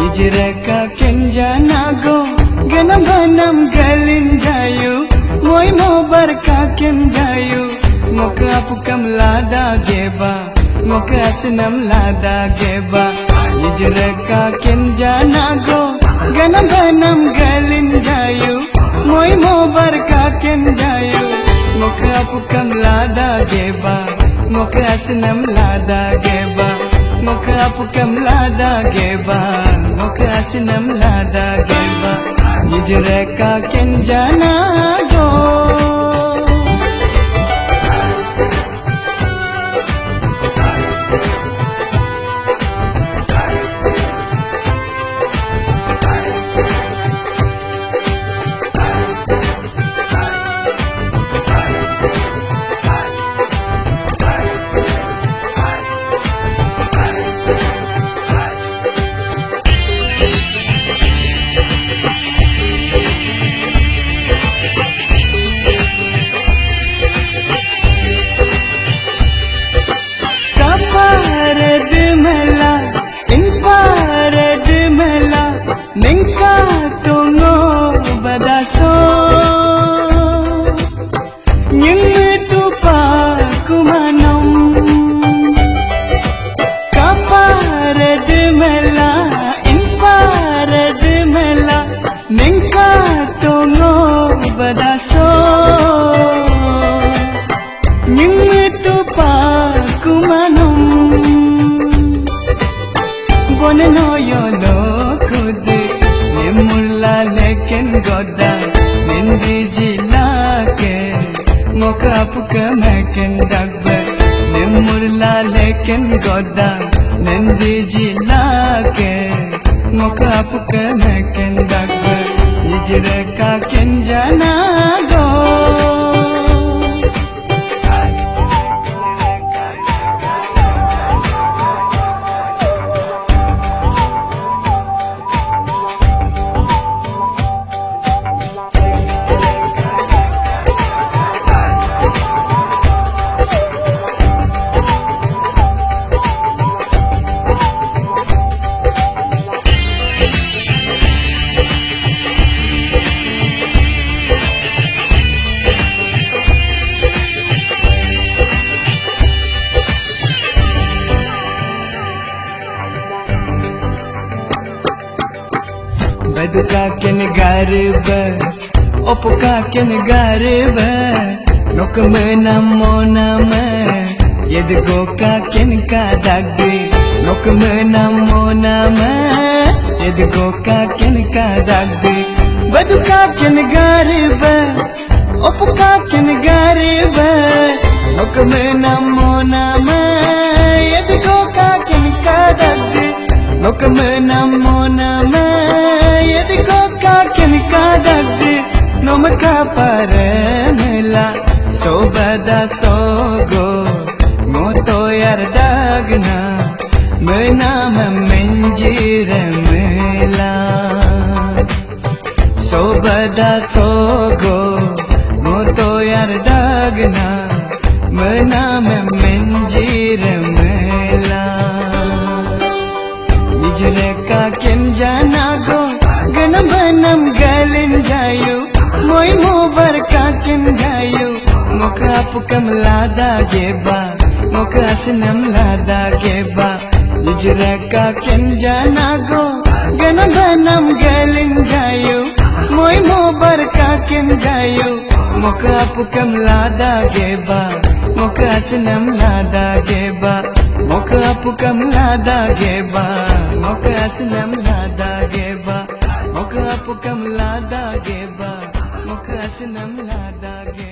Nijreka kenjanago ganam banam galindayu moi mo barka kendayu moka apukam lada geba moka asnam lada geba Nijreka kenjanago ganam banam galindayu moi mo barka kendayu moka apukam lada geba moka asnam lada geba moka apukam lada geba moka asnam lada geba Nijreka kenjanago Nengka tungo badaso Nyeng tu pa kumanom Kapared mela Inpared mela Nengka tungo badaso Nyeng tu pa kumanom Boneno yono Murla leken goda nindi jilake moka apuka maken dagbe Murla leken goda nindi jilake moka apuka maken dagbe Nijreka kenjanago Baduka ken garba Opoka ken garba Nokme namo nama Yedgoka ken kadagdi Nokme namo nama Yedgoka ken kadagdi Baduka ken garba Opoka ken garba Nokme namo nama Yedgoka ken kadagdi Nokme namo nama Yedgoka ken kadagdi Nomka paramela Sobada sogo Moto yardagna Menama menjiramela Sobada sogo Moto yardagna Menama menjiramela Nijreka kenjanago ganam banam galindayu moi mo barka kendayu moka apukam lada geba moka asnam lada geba Nijreka kenjanago ganam banam galindayu moi mo barka kendayu moka apukam lada geba moka asnam lada geba moka apukam lada geba moka asnam lada geba moka apukam lada geba moka asnam lada geba